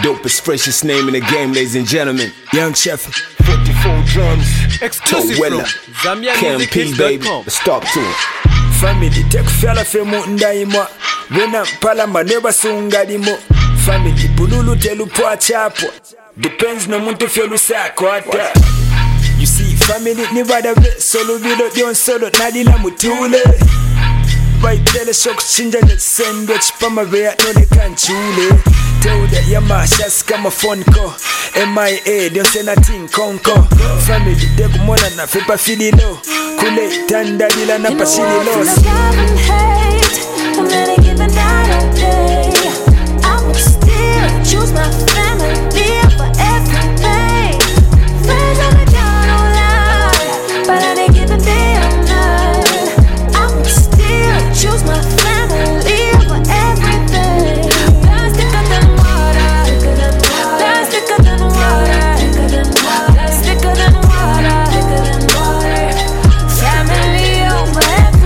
dopest, freshest name in the game, ladies and gentlemen. Young Chef, 44 drums, exclusive from KMP, baby. Let's talk to him. Family take fella fe mu ndaimwa wena palama neba sungalimo. Family bululu telu po chapo depends no muntu fyolu sako ata. You see family ni bada ve solo video dion solo nadila mutule. By tele shock chinja net sandwich pama vea no ne kanchule. Tell that yama shas kama phone call MIA don't say nothing konko. Family de kumona na fepa fililo kule tanda bila na pasili los. Love and hate, I'm not giving night all day. I would still choose my family for everything. Friends on the down all lie, but I ain't giving day all night. I would still choose my family for everything. Blood thicker than water, blood thicker than water, blood thicker than water, thicker than water. Family over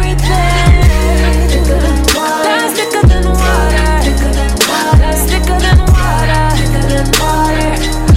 everything. Blood thicker than water, blood thicker than water, thicker than water.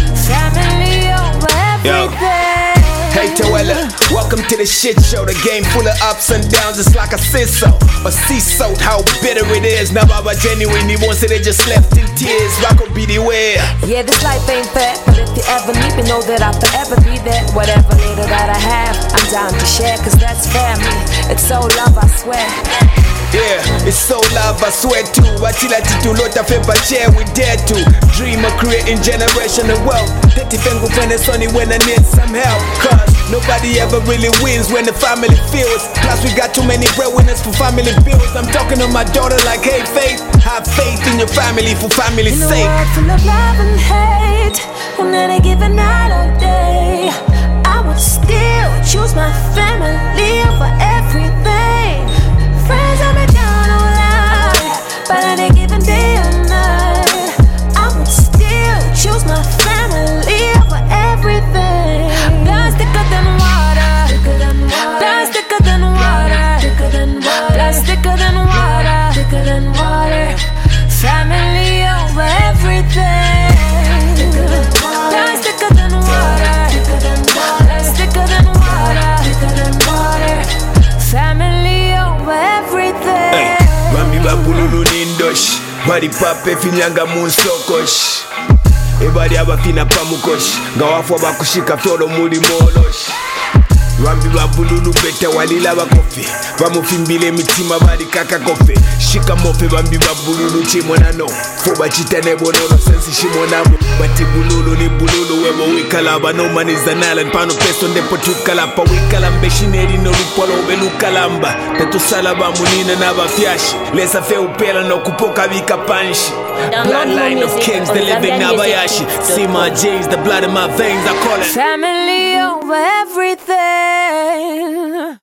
Family over everything. Hey Toella, welcome to the shit show. The game full of ups and downs, it's like a sisso or sea salt. How bitter it is. Now Baba genuine, he wants it, they just left in tears. Rock will be the way. Yeah, this life ain't fair, but if you ever need me, know that I'll forever be there. Whatever little that I have, I'm down to share, cause that's family. It's so love, I swear. Yeah, it's so love, I swear to. Watila titulota fepa chair, we dare to dream of creating generational wealth. Teti fengu fene sunny when I need some help. Cause nobody ever really wins when the family feels. Plus we got too many breadwinners for family bills. I'm talking to my daughter like, hey Faith, have faith in your family for family's sake. In a world full of love and hate, I'm not giving night all day. I would still choose my family for everything. Friends on me down all lie, but I ain't giving day or night. I would still choose my family for everything. Blood thicker than water, blood thicker than water, blood thicker than water, thicker than water. Family over everything. Blood thicker than water, blood thicker than water, thicker than water. Family over everything. Hey, Mami babululu nindosh, bari pape finyanga munsokosh. Ebari abafina pamukosh, ngawafu abakushika fyolo muli molosh. Rambi babululu bete walila bakofe, bamufimbile mitima bari kaka kofe. Shika mofe bambi babululu chimonano, foba chitane bonono sensi shimonamo. Bati bululu ni bululu webo wikalaba. No man is an island, pano peso ndepo tukalapa. Wikalambe shineri no lupolo belu kalamba. Tetu salaba munina na bafyashi. Lesa fe upela no kupoka vika panshi. Bloodline of kings, the living Nabayashi. See my J's, the blood in my veins, I call it family over everything.